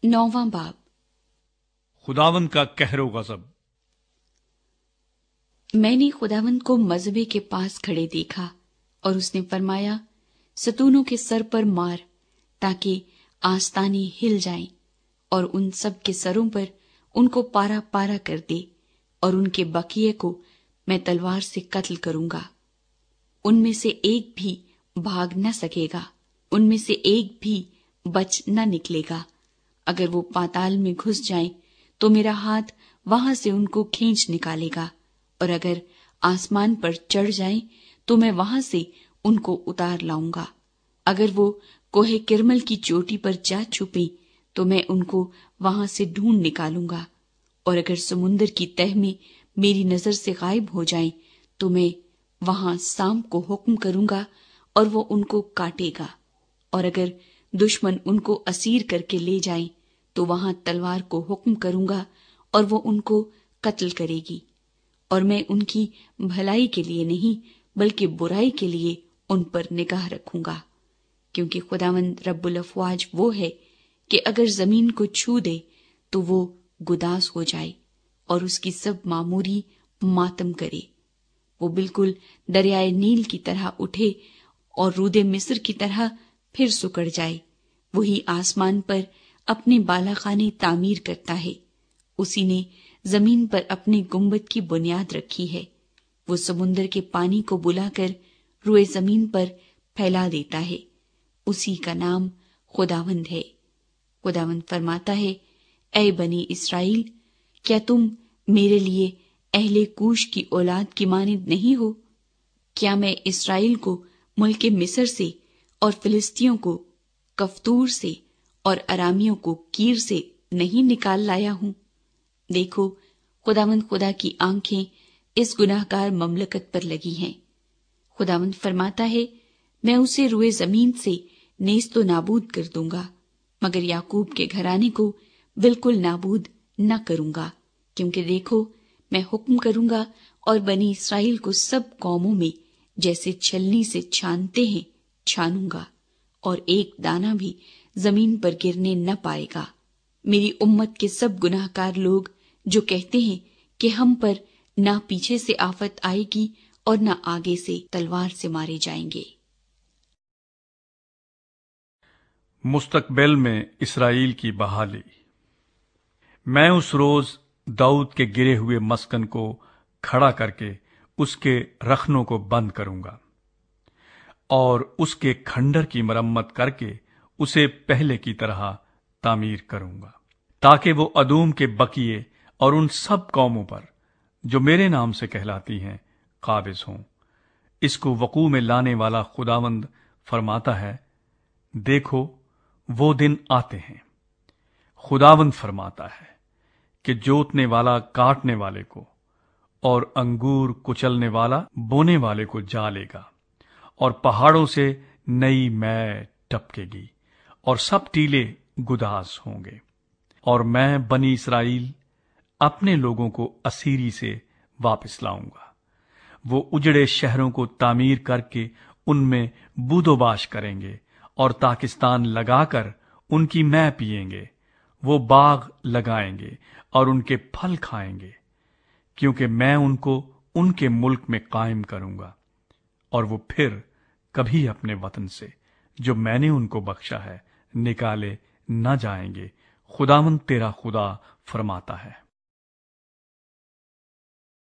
9वां बाब। खुदावंद का कहर व गज़ब। मैंने खुदावंद को मज़बे के पास खड़े देखा और उसने फरमाया, सतूनों के सर पर मार ताकि आस्ताने हिल जाएं, और उन सब के सरों पर उनको पारा पारा कर दे, और उनके बकिए को मैं तलवार से कत्ल करूंगा। उनमें से एक भी भाग न सकेगा, उनमें से एक भी बच न निकलेगा। अगर वो पाताल में घुस जाएं, तो मेरा हाथ वहां से उनको खींच निकालेगा, और अगर आसमान पर चढ़ जाएं, तो मैं वहां से उनको उतार लाऊंगा। अगर वो कोहे किरमल की चोटी पर जा छुपे, तो मैं उनको वहां से ढूंढ निकालूंगा। और अगर समुन्दर की तह में मेरी नजर से गायब हो जाएं, तो मैं वहां सांप को हुक्म करूंगा और वो उनको काटेगा। और अगर दुश्मन उनको असीर करके ले जाएं, तो वहां तलवार को हुक्म करूंगा और वो उनको कत्ल करेगी। और मैं उनकी भलाई के लिए नहीं, बल्कि बुराई के लिए उन पर निगाह रखूंगा। क्योंकि खुदावंद रब्बुल अफ़वाज वो है कि अगर जमीन को छू दे, तो वो गुदास हो जाए और उसकी सब मामूरी मातम करे। वो बिल्कुल दरियाए नील की तरह उठे और रूदे मिस्र की तरह फिर सुकड़ जाए। वही आसमान पर अपने बालाखाने तामीर करता है। उसी ने जमीन पर अपने गुंबद की बुनियाद रखी है। वो समुन्दर के पानी को बुलाकर रुए जमीन पर फैला देता है। उसी का नाम खुदावंद है। खुदावंद फरमाता है, ऐ बनी इस्राएल, क्या तुम मेरे लिए अहले कूश की औलाद की मानिंद नहीं हो? क्या मैं इस्राएल को मुल्के मिस्र से और फिलिस्तियों को कफ्तूर से और अरामियों को कीर से नहीं निकाल लाया हूं? देखो, खुदावंद खुदा की आंखें इस गुनाहगार ममलकत पर लगी हैं। खुदावंद फरमाता है, मैं उसे रुए जमीन से नेस्तो नाबूद कर दूंगा, मगर याकूब के घराने को बिल्कुल नाबूद न करूंगा। क्योंकि देखो, मैं हुक्म करूंगा और बनी इस्राएल को सब कौमों में जैसे छलनी से छानते हैं छानूंगा, और एक दाना भी जमीन पर गिरने न पाएगा। मेरी उम्मत के सब गुनाहगार लोग जो कहते हैं कि हम पर ना पीछे से आफत आएगी और ना आगे से तलवार से मारे जाएंगे। मुस्तकबिल में इसराइल की बहाली। मैं उस रोज दाऊद के गिरे हुए मस्कन को खड़ा करके उसके रखनों को बंद करूंगा और उसके खंडर की मरम्मत करके उसे पहले की तरह तामीर करूंगा, ताकि वो अदूम के बकिए और उन सब कौमों पर जो मेरे नाम से कहलाती हैं काबिज हों। इसको वकू में लाने वाला खुदावंद फरमाता है, देखो वो दिन आते हैं। खुदावंद फरमाता है कि जोतने वाला काटने वाले को और अंगूर कुचलने वाला बोने वाले को जा लेगा, और पहाड़ों से नई मै टपकेगी और सब टीले गुदास होंगे। और मैं बनी इस्राएल अपने लोगों को असीरी से वापस लाऊंगा। वो उजड़े शहरों को तामीर करके उनमें बूदोबाश करेंगे और ताकिस्तान लगाकर उनकी मै पिएंगे। वो बाग लगाएंगे और उनके फल खाएंगे, क्योंकि मैं उनको उनके मुल्क में कायम करूंगा, और वो फिर कभी अपने वतन से जो मैंने उनको बख्शा है निकाले न जाएंगे। खुदावंद तेरा खुदा फरमाता है।